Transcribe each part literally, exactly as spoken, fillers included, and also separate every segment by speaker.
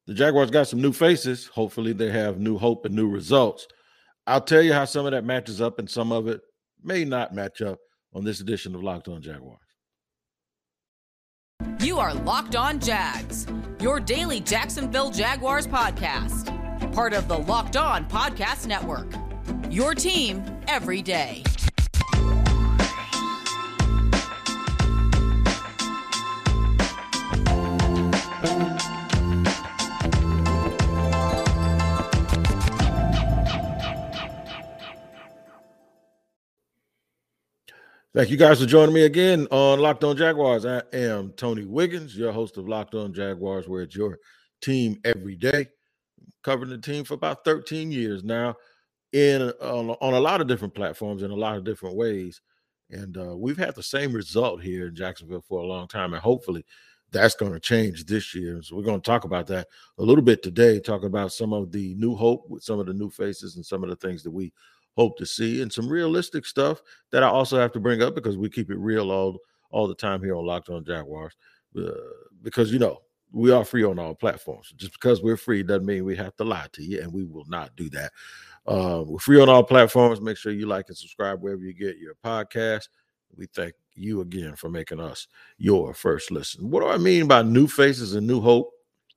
Speaker 1: The Jaguars got some new faces. Hopefully they have new hope and new results. I'll tell you how some of that matches up and some of it may not match up on this edition of Locked On Jaguars.
Speaker 2: You are Locked On Jags, your daily Jacksonville Jaguars podcast. Part of the Locked On Podcast Network, your team every day.
Speaker 1: Thank you guys for joining me again on Locked On Jaguars. I am Tony Wiggins, your host of Locked On Jaguars, where it's your team every day. Covering the team for about thirteen years now in on, on a lot of different platforms in a lot of different ways. And uh, we've had the same result here in Jacksonville for a long time, and hopefully that's going to change this year. So we're going to talk about that a little bit today, talk about some of the new hope with some of the new faces and some of the things that we hope to see, and some realistic stuff that I also have to bring up because we keep it real all, all the time here on Locked On Jaguars. Uh, because, you know, we are free on all platforms. Just because we're free doesn't mean we have to lie to you, and we will not do that. Uh, we're free on all platforms. Make sure you like and subscribe wherever you get your podcast. We thank you again for making us your first listen. What do I mean by new faces and new hope?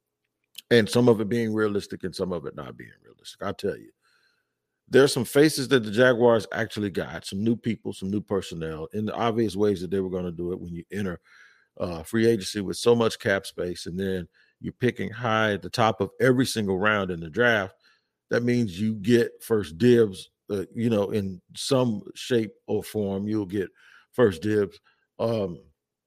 Speaker 1: And some of it being realistic and some of it not being realistic. I'll tell you. There's some faces that the Jaguars actually got, some new people, some new personnel, in the obvious ways that they were going to do it when you enter uh, free agency with so much cap space, and then you're picking high at the top of every single round in the draft. That means you get first dibs, uh, you know, in some shape or form, you'll get first dibs. Um,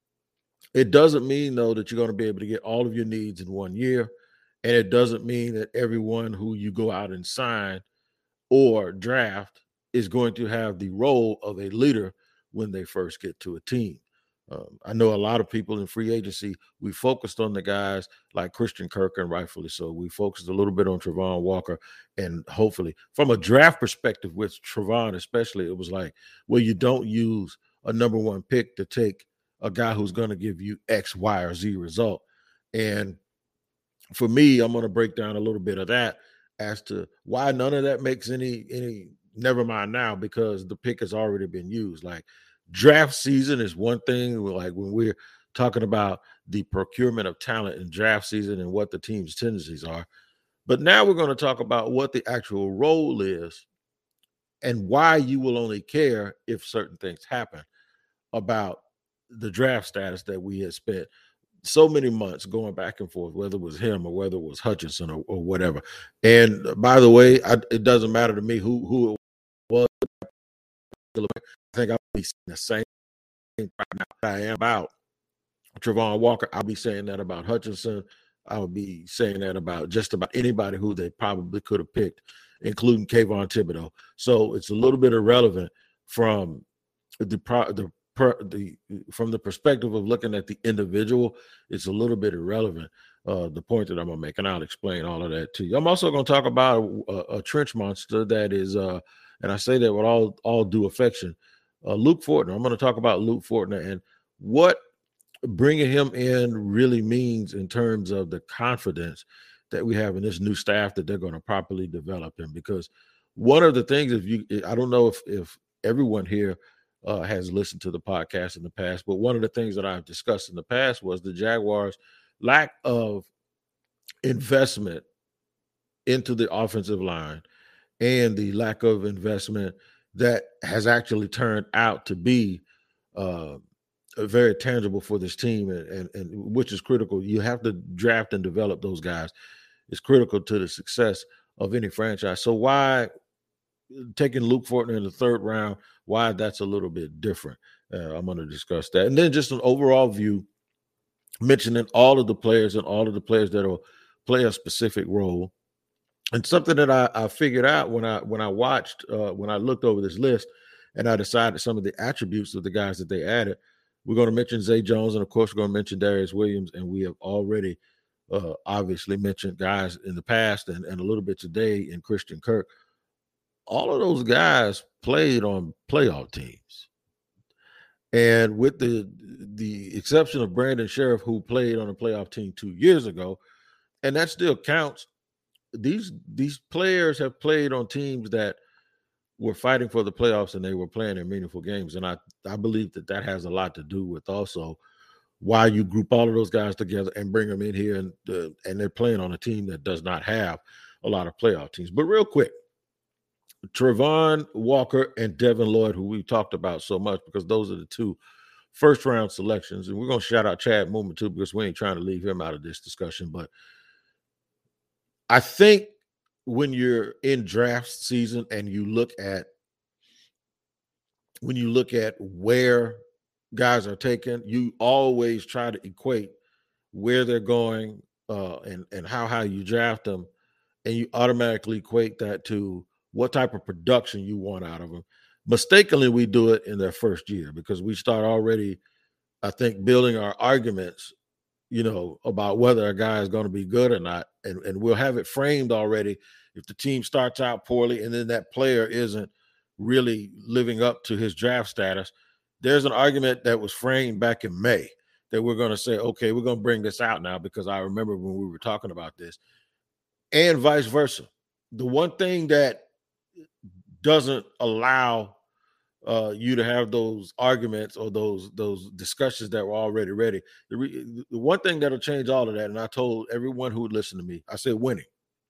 Speaker 1: it doesn't mean, though, that you're going to be able to get all of your needs in one year, and it doesn't mean that everyone who you go out and sign or draft is going to have the role of a leader when they first get to a team. Um, I know a lot of people in free agency, we focused on the guys like Christian Kirk, and rightfully so. We focused a little bit on Travon Walker, and hopefully from a draft perspective with Travon especially, it was like, well, you don't use a number one pick to take a guy who's going to give you X, Y, or Z result. And for me, I'm going to break down a little bit of that as to why none of that makes any, any, never mind now, because the pick has already been used. Like, draft season is one thing, like when we're talking about the procurement of talent in draft season and what the team's tendencies are. But now we're going to talk about what the actual role is and why you will only care if certain things happen about the draft status that we had spent so many months going back and forth, whether it was him or whether it was Hutchinson or, or whatever. And by the way, I, it doesn't matter to me who, who it was. I think I'll be saying the same thing right now that I am about Travon Walker. I'll be saying that about Hutchinson. I'll be saying that about just about anybody who they probably could have picked, including Kayvon Thibodeau. So it's a little bit irrelevant from the pro, the Per, the from the perspective of looking at the individual. It's a little bit irrelevant, uh, the point that I'm going to make, and I'll explain all of that to you. I'm also going to talk about a, a trench monster that is, uh, and I say that with all, all due affection, uh, Luke Fortner. I'm going to talk about Luke Fortner and what bringing him in really means in terms of the confidence that we have in this new staff that they're going to properly develop him. Because one of the things, if you, I don't know if if everyone here Uh, has listened to the podcast in the past, but one of the things that I've discussed in the past was the Jaguars' lack of investment into the offensive line and the lack of investment that has actually turned out to be uh, very tangible for this team, and, and, and which is critical. You have to draft and develop those guys. It's critical to the success of any franchise. So why taking Luke Fortner in the third round, why that's a little bit different. Uh, I'm going to discuss that. And then just an overall view, mentioning all of the players and all of the players that will play a specific role. And something that I, I figured out when I when I watched, uh, when I looked over this list and I decided some of the attributes of the guys that they added, we're going to mention Zay Jones, and of course we're going to mention Darius Williams, and we have already uh, obviously mentioned guys in the past and, and a little bit today in Christian Kirk. All of those guys played on playoff teams. And with the the exception of Brandon Sheriff, who played on a playoff team two years ago, and that still counts. These these players have played on teams that were fighting for the playoffs, and they were playing in meaningful games. And I, I believe that that has a lot to do with also why you group all of those guys together and bring them in here, and uh, and they're playing on a team that does not have a lot of playoff teams. But real quick, Travon Walker and Devin Lloyd, who we talked about so much because those are the two first round selections. And we're going to shout out Chad Moomin too, because we ain't trying to leave him out of this discussion. But I think when you're in draft season and you look at when you look at where guys are taken, you always try to equate where they're going uh, and, and how high you draft them. And you automatically equate that to what type of production you want out of them. Mistakenly, we do it in their first year because we start already, I think, building our arguments, you know, about whether a guy is going to be good or not. And, and we'll have it framed already if the team starts out poorly and then that player isn't really living up to his draft status. There's an argument that was framed back in May that we're going to say, okay, we're going to bring this out now because I remember when we were talking about this, and vice versa. The one thing that doesn't allow uh, you to have those arguments or those those discussions that were already ready, the, re- the one thing that'll change all of that, and I told everyone who would listen to me, I said winning.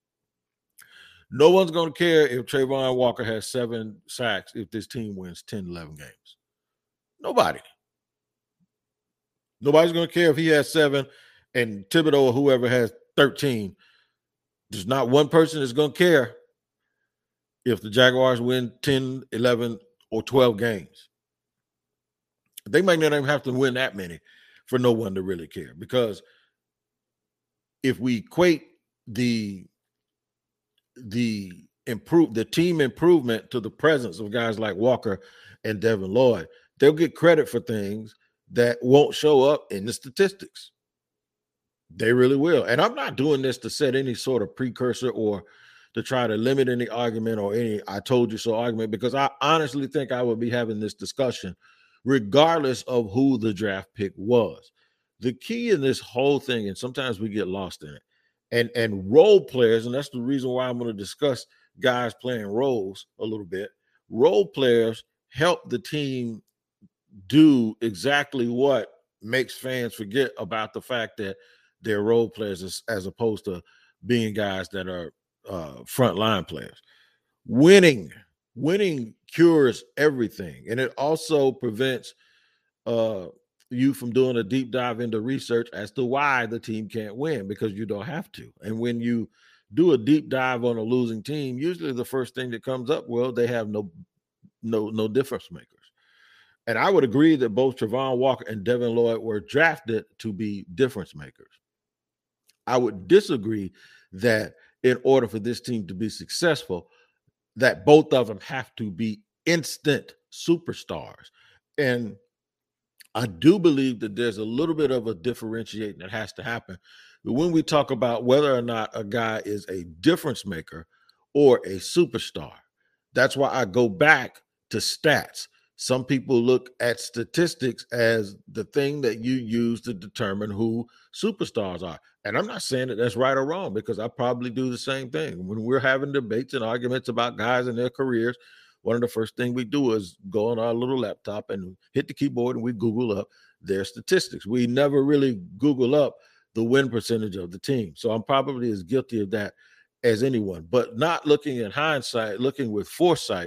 Speaker 1: No one's going to care if Travon Walker has seven sacks if this team wins ten, eleven games. Nobody. Nobody's going to care if he has seven and Thibodeau or whoever has thirteen. There's not one person that's going to care if the Jaguars win ten, eleven, or twelve games. They might not even have to win that many for no one to really care, because if we equate the the improve the team improvement to the presence of guys like Walker and Devin Lloyd, they'll get credit for things that won't show up in the statistics. They really will. And I'm not doing this to set any sort of precursor or to try to limit any argument or any I told you so argument, because I honestly think I would be having this discussion regardless of who the draft pick was. The key in this whole thing, and sometimes we get lost in it, and, and role players, and that's the reason why I'm going to discuss guys playing roles a little bit. Role players help the team do exactly what makes fans forget about the fact that they're role players as, as opposed to being guys that are uh, frontline players. Winning, winning cures everything. And it also prevents uh, you from doing a deep dive into research as to why the team can't win, because you don't have to. And when you do a deep dive on a losing team, usually the first thing that comes up, well, they have no, no, no difference makers. And I would agree that both Travon Walker and Devin Lloyd were drafted to be difference makers. I would disagree that in order for this team to be successful, that both of them have to be instant superstars. And I do believe that there's a little bit of a differentiating that has to happen. But when we talk about whether or not a guy is a difference maker or a superstar, that's why I go back to stats. Some people look at statistics as the thing that you use to determine who superstars are. And I'm not saying that that's right or wrong, because I probably do the same thing. When we're having debates and arguments about guys and their careers, one of the first things we do is go on our little laptop and hit the keyboard and we Google up their statistics. We never really Google up the win percentage of the team. So I'm probably as guilty of that as anyone, but not looking in hindsight, looking with foresight.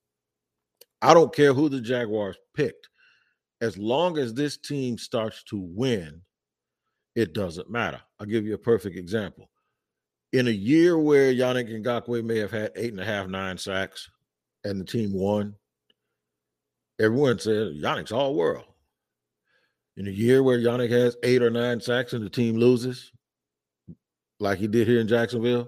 Speaker 1: I don't care who the Jaguars picked. As long as this team starts to win, it doesn't matter. I'll give you a perfect example. In a year where Yannick Ngakoue may have had eight and a half, nine sacks, and the team won, everyone said Yannick's all world. In a year where Yannick has eight or nine sacks and the team loses, like he did here in Jacksonville,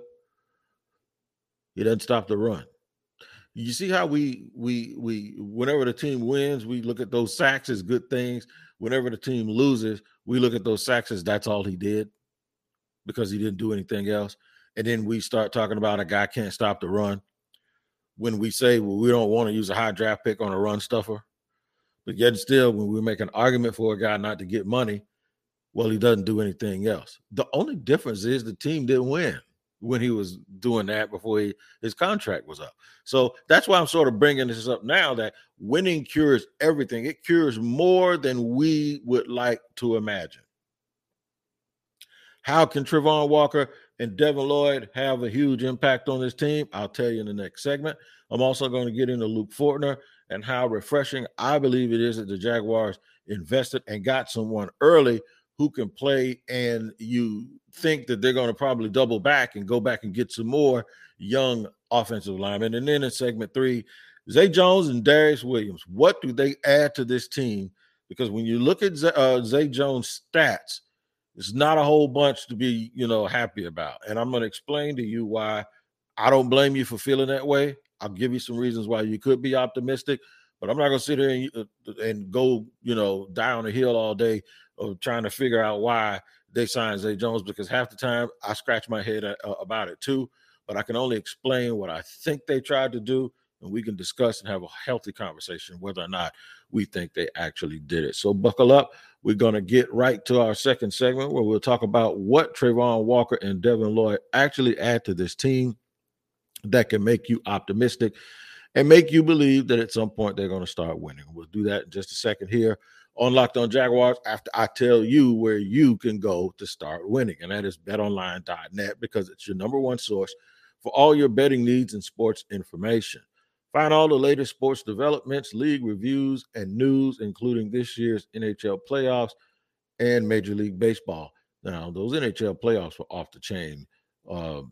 Speaker 1: he doesn't stop the run. You see how we we we whenever the team wins, we look at those sacks as good things. Whenever the team loses, we look at those sacks as that's all he did because he didn't do anything else. And then we start talking about a guy can't stop the run when we say, well, we don't want to use a high draft pick on a run stuffer. But yet still, when we make an argument for a guy not to get money, well, he doesn't do anything else. The only difference is the team didn't win when he was doing that before he, his contract was up. So that's why I'm sort of bringing this up now, that winning cures everything. It cures more than we would like to imagine. How can Travon Walker and Devin Lloyd have a huge impact on this team? I'll tell you in the next segment. I'm also going to get into Luke Fortner and how refreshing I believe it is that the Jaguars invested and got someone early who can play, and you think that they're going to probably double back and go back and get some more young offensive linemen. And then in segment three, Zay Jones and Darius Williams, what do they add to this team? Because when you look at uh, Zay Jones' stats, it's not a whole bunch to be, you know, happy about. And I'm going to explain to you why I don't blame you for feeling that way. I'll give you some reasons why you could be optimistic, but I'm not going to sit here and, uh, and go, you know, die on a hill all day of trying to figure out why they signed Zay Jones, because half the time I scratch my head uh, about it too, but I can only explain what I think they tried to do, and we can discuss and have a healthy conversation whether or not we think they actually did it. So buckle up. We're going to get right to our second segment where we'll talk about what Travon Walker and Devin Lloyd actually add to this team that can make you optimistic and make you believe that at some point they're going to start winning. We'll do that in just a second here on Locked On Jaguars after I tell you where you can go to start winning, and that is bet online dot net, because it's your number one source for all your betting needs and sports information. Find all the latest sports developments, league reviews, and news, including this year's N H L playoffs and Major League Baseball. Now, those N H L playoffs were off the chain. Uh,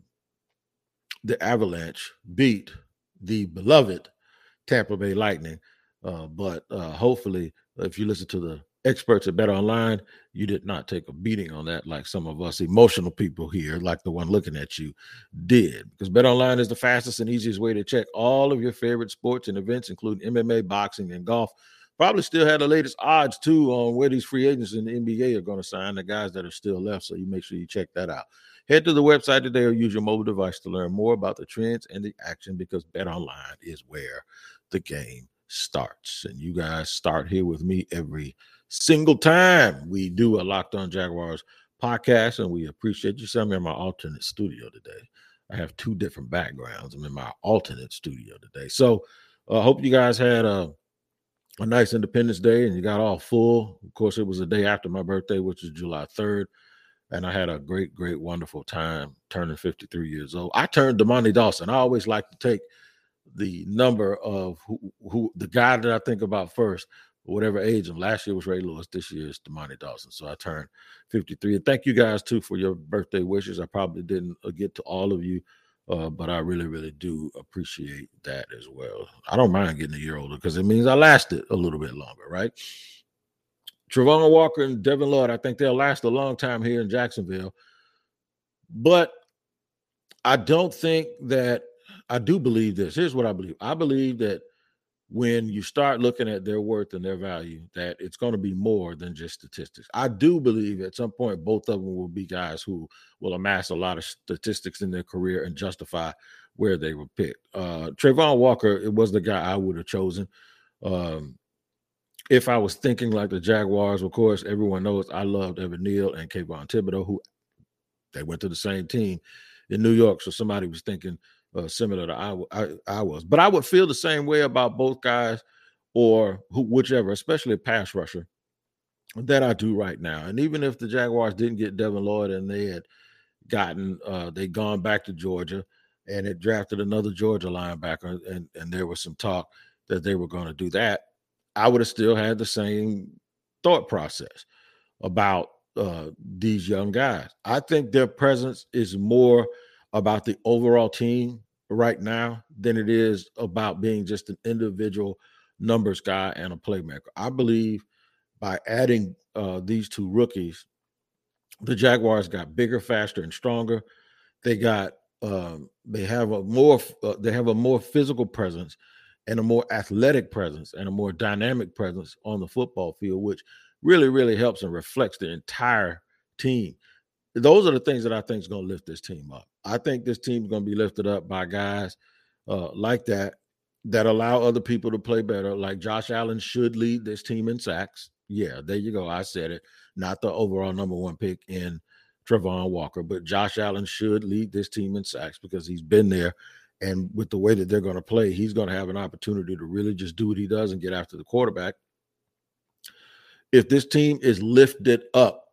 Speaker 1: the Avalanche beat the beloved Tampa Bay Lightning, uh, but uh, hopefully, if you listen to the experts at BetOnline, you did not take a beating on that like some of us emotional people here, like the one looking at you, did. Because BetOnline is the fastest and easiest way to check all of your favorite sports and events, including M M A, boxing, and golf. Probably still have the latest odds, too, on where these free agents in the N B A are going to sign, the guys that are still left, so you make sure you check that out. Head to the website today or use your mobile device to learn more about the trends and the action, because BetOnline is where the game starts. And you guys start here with me every single time we do a Locked On Jaguars podcast, and we appreciate you. So I'm in my alternate studio today. I have two different backgrounds. I'm in my alternate studio today. So I uh, hope you guys had a, a nice Independence Day and you got all full. Of course, it was the day after my birthday, which is July third. And I had a great, great, wonderful time turning fifty-three years old. I turned Damani Dawson. I always like to take the number of who, who the guy that I think about first, whatever age of. Last year was Ray Lewis. This year is Damani Dawson. So I turned fifty-three. And thank you guys, too, for your birthday wishes. I probably didn't get to all of you, uh, but I really, really do appreciate that as well. I don't mind getting a year older because it means I lasted a little bit longer, right? Travon Walker and Devin Lloyd, I think they'll last a long time here in Jacksonville. But I don't think that – I do believe this. Here's what I believe. I believe that when you start looking at their worth and their value, that it's going to be more than just statistics. I do believe at some point both of them will be guys who will amass a lot of statistics in their career and justify where they were picked. Uh, Travon Walker, it was the guy I would have chosen. Um, if I was thinking like the Jaguars, of course, everyone knows I loved Evan Neal and Kayvon Thibodeau, who they went to the same team in New York. So somebody was thinking uh, similar to I, I, I was. But I would feel the same way about both guys or who, whichever, especially a pass rusher, that I do right now. And even if the Jaguars didn't get Devin Lloyd and they had gotten, uh, they'd gone back to Georgia and had drafted another Georgia linebacker, and, and there was some talk that they were going to do that, I would have still had the same thought process about uh, these young guys. I think their presence is more about the overall team right now than it is about being just an individual numbers guy and a playmaker. I believe by adding uh, these two rookies, the Jaguars got bigger, faster, and stronger. They got um, they have a more uh, they have a more physical presence and a more athletic presence and a more dynamic presence on the football field, which really, really helps and reflects the entire team. Those are the things that I think is going to lift this team up. I think this team is going to be lifted up by guys uh, like that, that allow other people to play better. Like Josh Allen should lead this team in sacks. Yeah, there you go. I said it. Not the overall number one pick in Travon Walker, but Josh Allen should lead this team in sacks because he's been there. And with the way that they're going to play, he's going to have an opportunity to really just do what he does and get after the quarterback. If this team is lifted up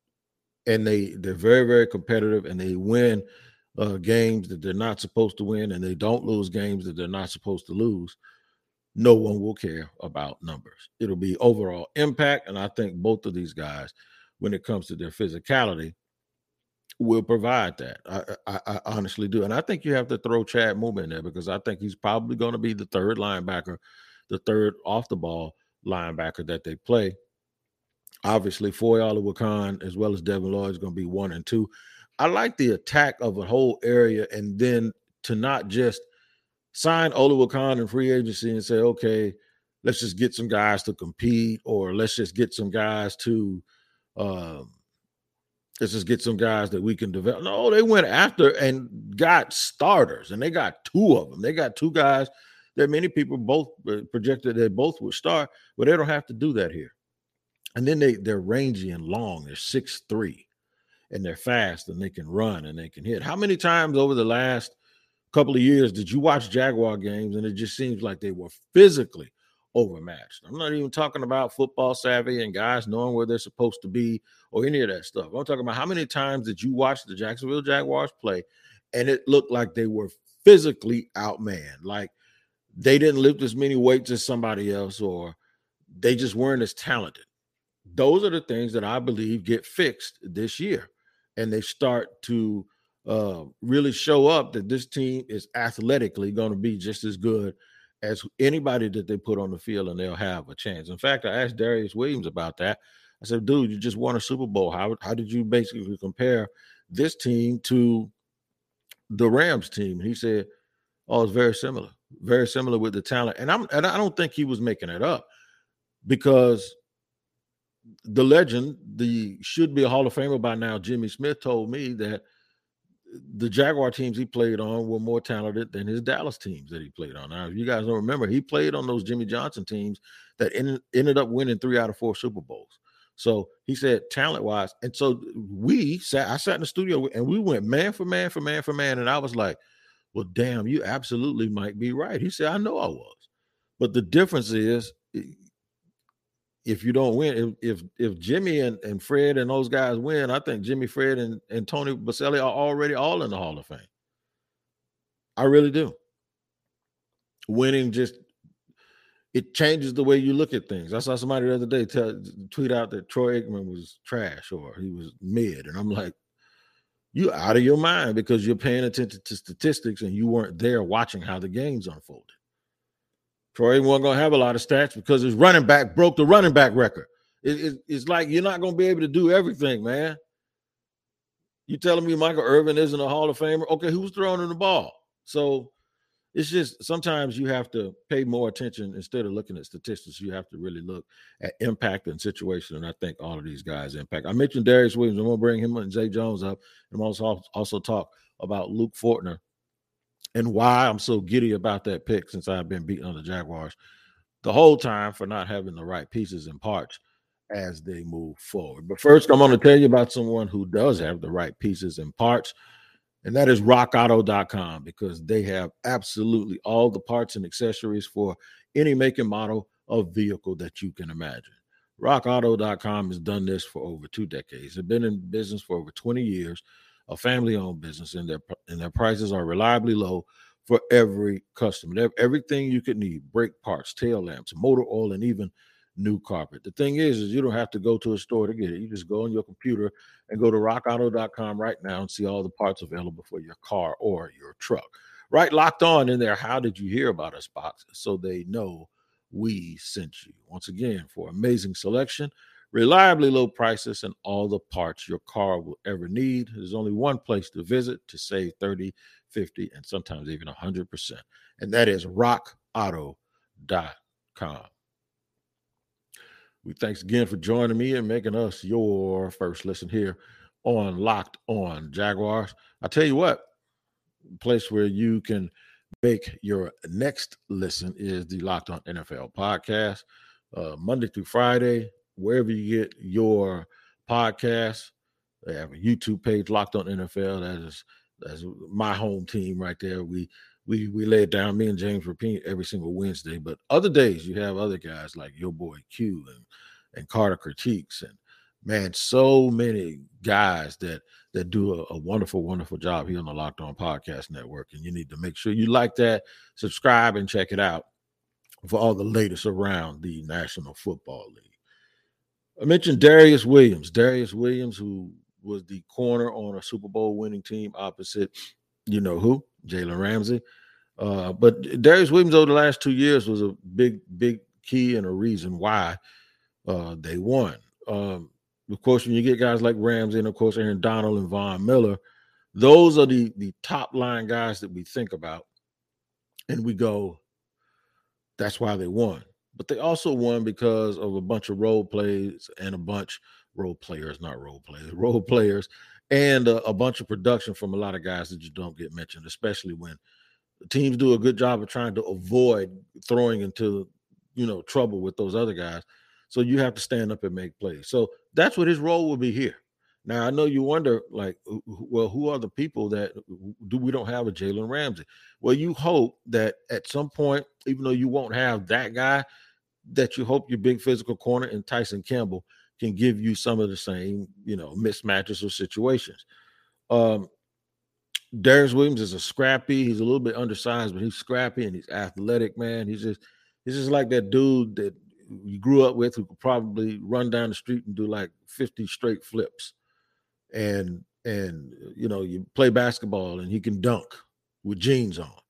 Speaker 1: and they, they're very, very competitive and they win uh, games that they're not supposed to win and they don't lose games that they're not supposed to lose, no one will care about numbers. It'll be overall impact. And I think both of these guys, when it comes to their physicality, will provide that. I, I, I honestly do. And I think you have to throw Chad Muma in there because I think he's probably going to be the third linebacker, the third off the ball linebacker that they play. Obviously, Foye Oluwakan as well as Devin Lloyd is going to be one and two. I like the attack of a whole area and then to not just sign Oluwakan in free agency and say, okay, let's just get some guys to compete or let's just get some guys to um, let's just get some guys that we can develop. No, they went after and got starters, and they got two of them. They got two guys that many people both projected they both would start, but they don't have to do that here. And then they, they're rangy and long. They're six three, and they're fast, and they can run, and they can hit. How many times over the last couple of years did you watch Jaguar games, and it just seems like they were physically overmatched? I'm not even talking about football savvy and guys knowing where they're supposed to be or any of that stuff. I'm talking about how many times did you watch the Jacksonville Jaguars play, and it looked like they were physically outmanned, like they didn't lift as many weights as somebody else, or they just weren't as talented. Those are the things that I believe get fixed this year, and they start to uh, really show up that this team is athletically going to be just as good as anybody that they put on the field, and they'll have a chance. In fact, I asked Darius Williams about that. I said, dude, you just won a Super Bowl. How, how did you basically compare this team to the Rams team? And he said, oh, it's very similar, very similar with the talent. And I'm and I don't think he was making it up because the legend, the should be a Hall of Famer by now, Jimmy Smith, told me that the Jaguar teams he played on were more talented than his Dallas teams that he played on. Now, if you guys don't remember, he played on those Jimmy Johnson teams that ended, ended up winning three out of four Super Bowls. So he said talent-wise. And so we sat, I sat in the studio and we went man for man for man for man. And I was like, well, damn, you absolutely might be right. He said, I know I was. But the difference is, if you don't win, if if, if Jimmy and, and Fred and those guys win, I think Jimmy, Fred, and, and Tony Boselli are already all in the Hall of Fame. I really do. Winning just, it changes the way you look at things. I saw somebody the other day tell, tweet out that Troy Aikman was trash or he was mid. And I'm like, you out of your mind because you're paying attention to statistics and you weren't there watching how the games unfolded. Troy wasn't going to have a lot of stats because his running back broke the running back record. It, it, it's like you're not going to be able to do everything, man. You telling me Michael Irvin isn't a Hall of Famer? Okay, who's throwing him the ball? So it's just sometimes you have to pay more attention instead of looking at statistics. You have to really look at impact and situation, and I think all of these guys impact. I mentioned Darius Williams. I'm going to bring him and Zay Jones up, and I'm also also talk about Luke Fortner and why I'm so giddy about that pick since I've been beating on the Jaguars the whole time for not having the right pieces and parts as they move forward. But first, I'm going to tell you about someone who does have the right pieces and parts, and that is rock auto dot com, because they have absolutely all the parts and accessories for any make and model of vehicle that you can imagine. rock auto dot com has done this for over two decades. They've been in business for over twenty years, a family-owned business, and their and their prices are reliably low for every customer. They have everything you could need: brake parts, tail lamps, motor oil, and even new carpet. The thing is, is you don't have to go to a store to get it. You just go on your computer and go to rock auto dot com right now and see all the parts available for your car or your truck. Right locked on in there, how did you hear about us box, so they know we sent you. Once again, for amazing selection, reliably low prices, and all the parts your car will ever need, there's only one place to visit to save thirty, fifty, and sometimes even one hundred percent, and that is rock auto dot com. We thanks again for joining me and making us your first listen here on Locked On Jaguars. I tell you what, the place where you can make your next listen is the Locked On N F L podcast, uh, Monday through Friday, wherever you get your podcasts. They have a YouTube page, Locked On N F L. That is that's my home team right there. We we we lay it down. Me and James repeat every single Wednesday. But other days you have other guys like your boy Q and and Carter Critiques, and man, so many guys that that do a, a wonderful, wonderful job here on the Locked On Podcast Network. And you need to make sure you like that, subscribe, and check it out for all the latest around the National Football League. I mentioned Darius Williams. Darius Williams, who was the corner on a Super Bowl winning team opposite, you know who, Jalen Ramsey. Uh, but Darius Williams over the last two years was a big, big key and a reason why uh, they won. Um, of course, when you get guys like Ramsey and, of course, Aaron Donald and Von Miller, those are the, the top line guys that we think about. And we go, that's why they won. But they also won because of a bunch of role plays and a bunch role players, not role players, role players, and a, a bunch of production from a lot of guys that you don't get mentioned, especially when teams do a good job of trying to avoid throwing into, you know, trouble with those other guys. So you have to stand up and make plays. So that's what his role will be here. Now, I know you wonder, like, well, who are the people that do we don't have a Jalen Ramsey? Well, you hope that at some point, even though you won't have that guy, that you hope your big physical corner and Tyson Campbell can give you some of the same, you know, mismatches or situations. Um, Darius Williams is a scrappy. He's a little bit undersized, but he's scrappy and he's athletic, man. He's just, he's just like that dude that you grew up with who could probably run down the street and do like fifty straight flips. And, and, you know, you play basketball and he can dunk with jeans on.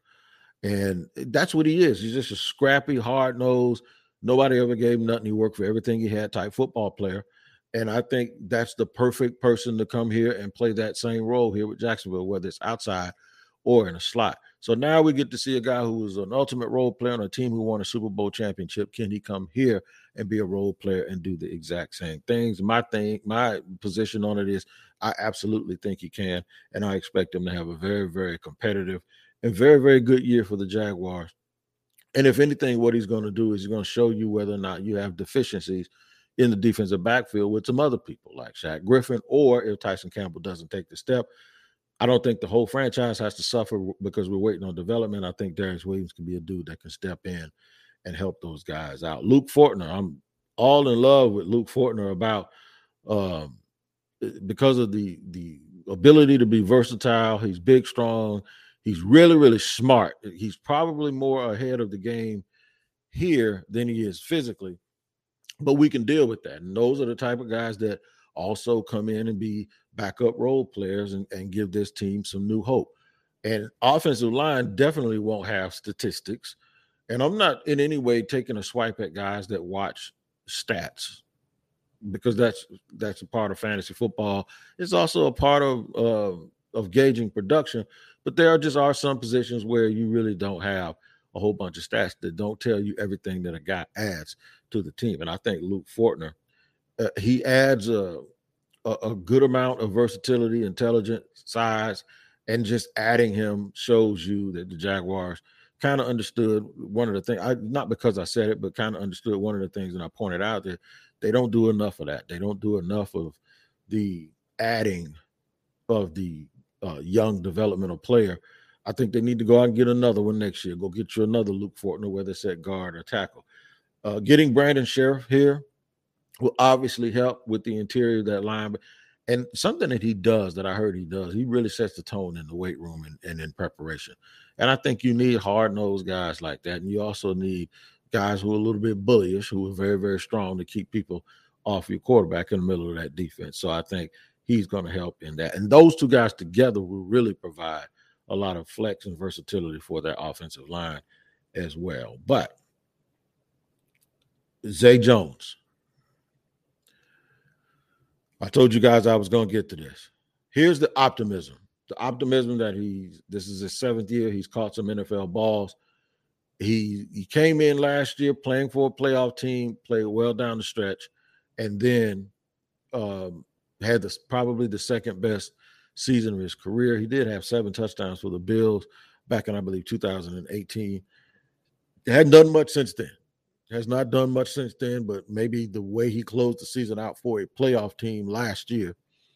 Speaker 1: And that's what he is. He's just a scrappy, hard-nosed, nobody ever gave him nothing. He worked for everything he had type football player. And I think that's the perfect person to come here and play that same role here with Jacksonville, whether it's outside or in a slot. So now we get to see a guy who was an ultimate role player on a team who won a Super Bowl championship. Can he come here and be a role player and do the exact same things? My thing, my position on it is I absolutely think he can, and I expect him to have a very, very competitive and very, very good year for the Jaguars. And if anything, what he's going to do is he's going to show you whether or not you have deficiencies in the defensive backfield with some other people like Shaq Griffin, or if Tyson Campbell doesn't take the step. I don't think the whole franchise has to suffer because we're waiting on development. I think Darius Williams can be a dude that can step in and help those guys out. Luke Fortner, I'm all in love with Luke Fortner about um, because of the the ability to be versatile. He's big, strong. He's really, really smart. He's probably more ahead of the game here than he is physically, but we can deal with that. And those are the type of guys that also come in and be backup role players and, and give this team some new hope. And offensive line definitely won't have statistics. And I'm not in any way taking a swipe at guys that watch stats, because that's that's a part of fantasy football. It's also a part of uh, of gauging production. But there are just are some positions where you really don't have a whole bunch of stats that don't tell you everything that a guy adds to the team. And I think Luke Fortner, uh, he adds a, a, a good amount of versatility, intelligence, size, and just adding him shows you that the Jaguars kind of understood one of the things, I, not because I said it, but kind of understood one of the things that I pointed out, that they don't do enough of that. They don't do enough of the adding of the uh, young developmental player. I think they need to go out and get another one next year. Go get you another Luke Fortner, whether it's at guard or tackle. Uh, getting Brandon Sheriff here will obviously help with the interior of that line. And something that he does that I heard he does, he really sets the tone in the weight room and, and in preparation. And I think you need hard-nosed guys like that. And you also need guys who are a little bit bullyish, who are very, very strong to keep people off your quarterback in the middle of that defense. So I think he's going to help in that. And those two guys together will really provide a lot of flex and versatility for their offensive line as well. But Zay Jones, I told you guys I was going to get to this. Here's the optimism. The optimism that he's, this is his seventh year. He's caught some N F L balls. He he came in last year playing for a playoff team, played well down the stretch, and then um, had this, probably the second best season of his career. He did have seven touchdowns for the Bills back in, I believe, two thousand eighteen. It hadn't done much since then. Has not done much since then, but maybe the way he closed the season out for a playoff team last year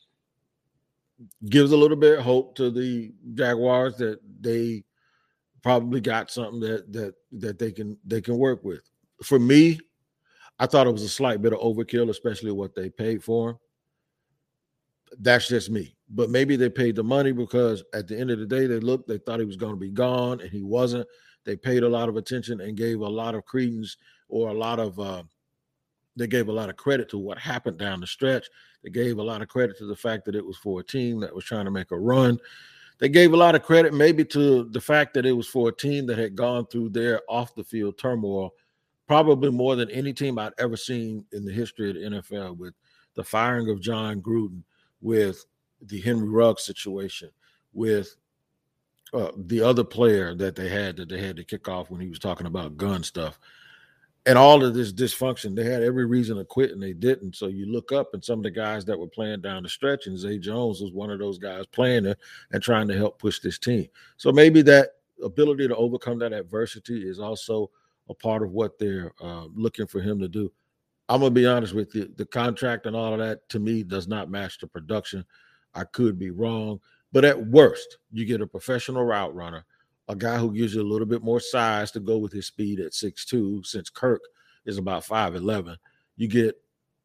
Speaker 1: gives a little bit of hope to the Jaguars that they probably got something that that that they can they can work with. For me, I thought it was a slight bit of overkill, especially what they paid for him. That's just me. But maybe they paid the money because at the end of the day, they looked, they thought he was going to be gone, and he wasn't. They paid a lot of attention and gave a lot of credence or a lot of uh, they gave a lot of credit to what happened down the stretch. They gave a lot of credit to the fact that it was for a team that was trying to make a run. They gave a lot of credit maybe to the fact that it was for a team that had gone through their off-the-field turmoil, probably more than any team I'd ever seen in the history of the N F L, with the firing of John Gruden, with the Henry Ruggs situation, with uh, the other player that they had that they had to kick off when he was talking about gun stuff. And all of this dysfunction, they had every reason to quit, and they didn't. So you look up, and some of the guys that were playing down the stretch, and Zay Jones was one of those guys playing it and trying to help push this team. So maybe that ability to overcome that adversity is also a part of what they're uh, looking for him to do. I'm going to be honest with you. The contract and all of that, to me, does not match the production. I could be wrong. But at worst, you get a professional route runner, a guy who gives you a little bit more size to go with his speed at six two, since Kirk is about five eleven. You get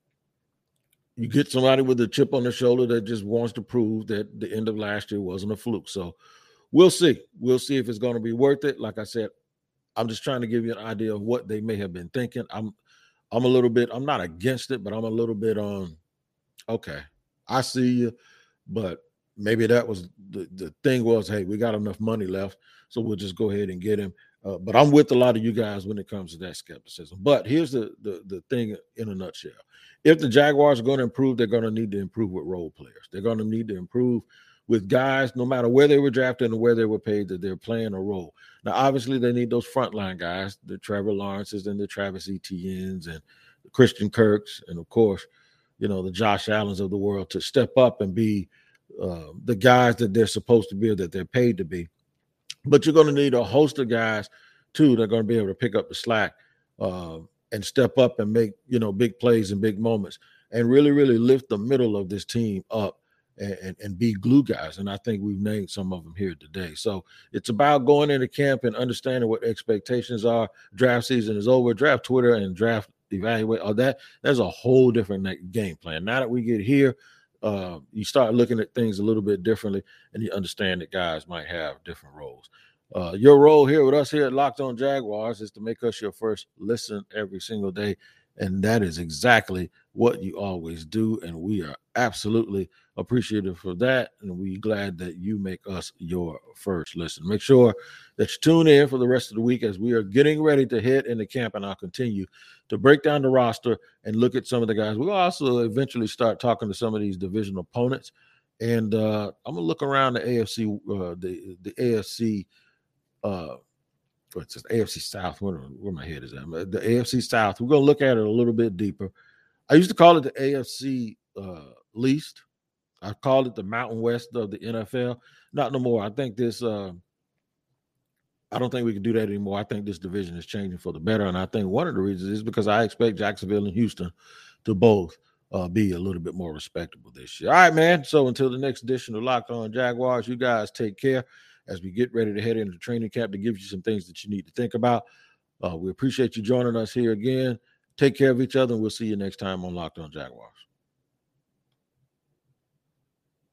Speaker 1: you get somebody with a chip on their shoulder that just wants to prove that the end of last year wasn't a fluke. So we'll see. We'll see if it's going to be worth it. Like I said, I'm just trying to give you an idea of what they may have been thinking. I'm I'm a little bit, I'm not against it, but I'm a little bit on, okay, I see you, but maybe that was the, the thing was, hey, we got enough money left, so we'll just go ahead and get him. Uh, but I'm with a lot of you guys when it comes to that skepticism. But here's the, the, the thing in a nutshell. If the Jaguars are going to improve, they're going to need to improve with role players. They're going to need to improve with guys, no matter where they were drafted and where they were paid, that they're playing a role. Now, obviously, they need those frontline guys, the Trevor Lawrences and the Travis Etiennes and the Christian Kirks, and, of course, you know, the Josh Allens of the world to step up and be uh, the guys that they're supposed to be or that they're paid to be. But you're going to need a host of guys, too, that are going to be able to pick up the slack uh, and step up and make, you know, big plays and big moments and really, really lift the middle of this team up. And, and, and be glue guys. And I think we've named some of them here today. So it's about going into camp and understanding what expectations are. Draft season is over. Draft Twitter and draft evaluate all that. There's a whole different game plan. Now that we get here, uh, you start looking at things a little bit differently, and you understand that guys might have different roles. Uh, your role here with us here at Locked On Jaguars is to make us your first listen every single day. And that is exactly what you always do. And we are absolutely appreciative for that. And we're glad that you make us your first listen. Make sure that you tune in for the rest of the week as we are getting ready to head into camp. And I'll continue to break down the roster and look at some of the guys. We'll also eventually start talking to some of these division opponents. And uh, I'm going to look around the A F C, uh, the, the A F C, uh, It's just A F C South. Where, where my head is at? The A F C South. We're going to look at it a little bit deeper. I used to call it the A F C uh, least. I called it the Mountain West of the N F L. Not no more. I think this. Uh, I don't think we can do that anymore. I think this division is changing for the better, and I think one of the reasons is because I expect Jacksonville and Houston to both uh, be a little bit more respectable this year. All right, man. So until the next edition of Locked On Jaguars, you guys take care as we get ready to head into training camp to give you some things that you need to think about. Uh, we appreciate you joining us here again. Take care of each other, and we'll see you next time on Locked On Jaguars.